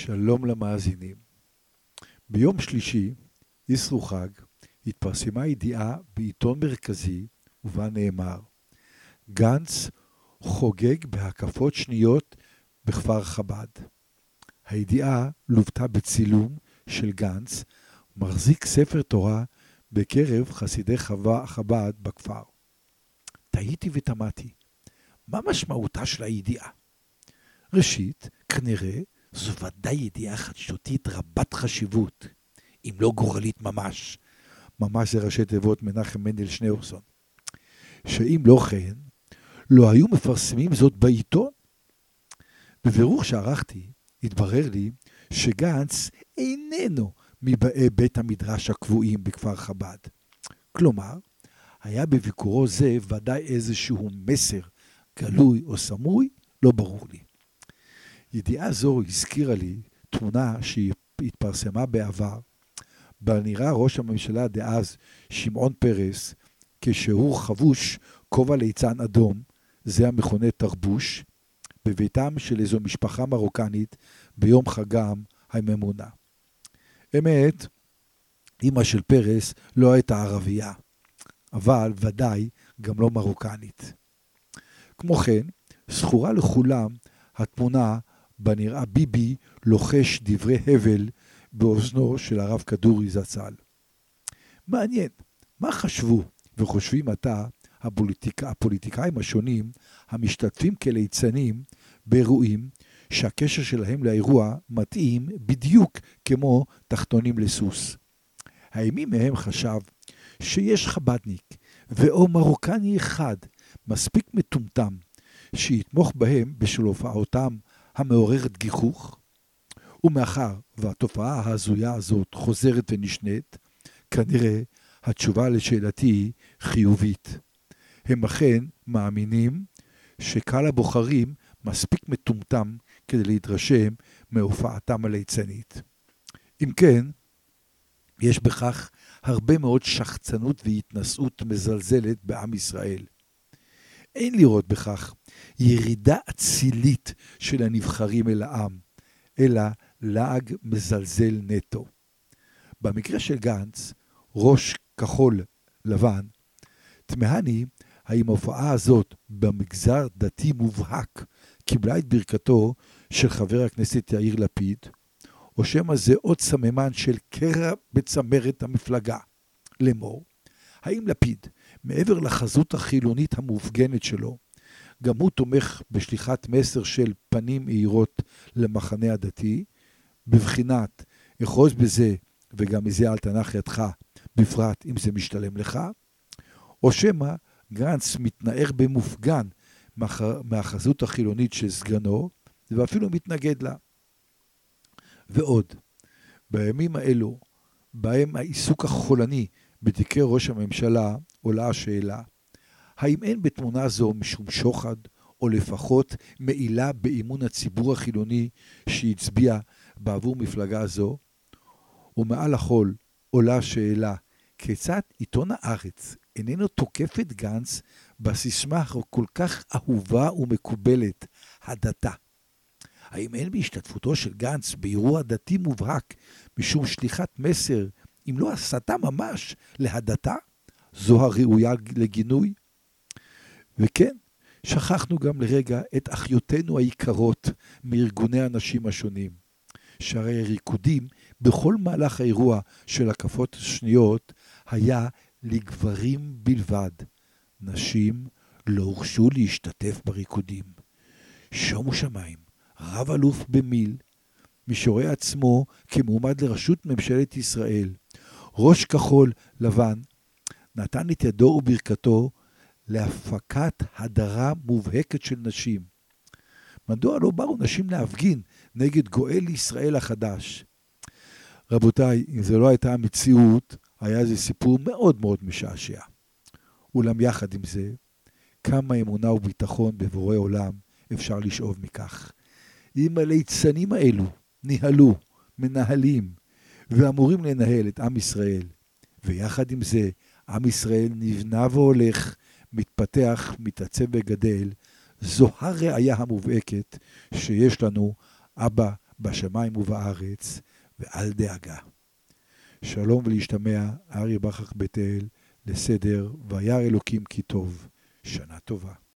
שלום למאזינים. ביום שלישי, יסרו חג, התפרסמה ידיעה בעיתון מרכזי, ובה נאמר, גנץ חוגג בהקפות שניות בכפר חב"ד. הידיעה לוותה בצילום של גנץ, מחזיק ספר תורה בקרב חסידי חב"ד בכפר. תהיתי ותמתי, מה משמעותה של הידיעה? ראשית, כנראה, זו ודאי ידיעה חדשותית רבת חשיבות, אם לא גורלית ממש. ממש זה ראשי תיבות מנחם מנדל שניאורסון. שאם לא כן, לא היו מפרסמים זאת בעיתון. בבירור שערכתי, התברר לי שגנץ איננו מבאי בית המדרש הקבועים בכפר חב"ד. כלומר, היה בביקורו זה ודאי איזשהו מסר גלוי או סמוי, לא ברור לי. ידיעה זו הזכירה לי תמונה שהתפרסמה בעבר, בה נראה ראש הממשלה דאז שמעון פרס, כשהוא חבוש כובע ליצן אדום, זה המכונה תרבוש, בביתם של איזו משפחה מרוקנית ביום חגם הממונה. אמת, אמא של פרס לא הייתה ערבייה, אבל ודאי גם לא מרוקנית. כמו כן, זכורה לכולם התמונה בה נראה ביבי לוחש דברי הבל באוזנו של הרב כדורי זצ"ל. מעניין, מה חשבו וחושבים עתה הפוליטיקאים השונים המשתתפים כליצנים באירועים שהקשר שלהם לאירוע מתאים בדיוק כמו תחתונים לסוס? האם מי מהם חשב שיש חב"דניק ואו מרוקני אחד מספיק מטומטם שיתמוך בהם בשל הופעותם המעוררת גיחוך? ומאחר והתופעה ההזויה הזאת חוזרת ונשנית, כנראה התשובה לשאלתי היא חיובית. הם אכן מאמינים שקהל הבוחרים מספיק מטומטם כדי להתרשם מהופעתם הליצנית. אם כן, יש בכך הרבה מאוד שחצנות והתנשאות מזלזלת בעם ישראל. אין לראות בכך ירידה אצילית של הנבחרים אל העם, אלא לעג מזלזל נטו. במקרה של גנץ, ראש כחול לבן, תמהני האם ההופעה הזאת במגזר דתי מובהק קיבלה את ברכתו של חבר הכנסת יאיר לפיד, או שמא זה עוד סממן של קרע בצמרת המפלגה. לאמור, האם לפיד, מעבר לחזות החילונית המופגנת שלו, גם הוא תומך בשליחת מסר של פנים מאירות למחנה הדתי, בבחינת אחוז בזה וגם מזה אל תנח ידך, בפרט אם זה משתלם לך, או שמא גנץ מתנער במופגן מהחזות החילונית של סגנו, ואפילו מתנגד לה. ועוד, בימים האלו, בהם העיסוק החולני בתיקי ראש הממשלה, עולה השאלה, האם אין בתמונה זו משום שוחד, או לפחות מעילה באמון הציבור החילוני שהצביע בעבור מפלגה זו? ומעל הכל עולה השאלה, כיצד עיתון הארץ איננו תוקף את גנץ בסיסמה כל כך אהובה ומקובלת, הדתה? האם אין בהשתתפותו של גנץ באירוע דתי מובהק משום שליחת מסר, אם לא הסתה ממש, להדתה? זו הראויה לגינוי? וכן, שכחנו גם לרגע את אחיותינו היקרות מארגוני הנשים השונים, שהרי הריקודים בכל מהלך האירוע של הקפות שניות היה לגברים בלבד. נשים לא הורשו להשתתף בריקודים. שומו שמיים, רב אלוף במיל, משורי עצמו כמועמד לראשות ממשלת ישראל, ראש כחול לבן, נתן את ידו וברכתו להפקת הדרה מובהקת של נשים. מדוע לא באו נשים להפגין נגד גואל ישראל החדש? רבותיי, אם זה לא הייתה המציאות, היה זה סיפור מאוד מאוד משעשע. אולם יחד עם זה, כמה אמונה וביטחון בבורא עולם אפשר לשאוב מכך. אם הליצנים האלו ניהלו, מנהלים, ואמורים לנהל את עם ישראל, ויחד עם זה, עם ישראל נבנה והולך, מתפתח, מתעצב וגדל, זו הראיה המובהקת שיש לנו אבא בשמיים ובארץ, ואל דאגה. שלום ולהשתמע, אריה בכרך בית אל, לסדר, וירא אלוקים כי טוב. שנה טובה.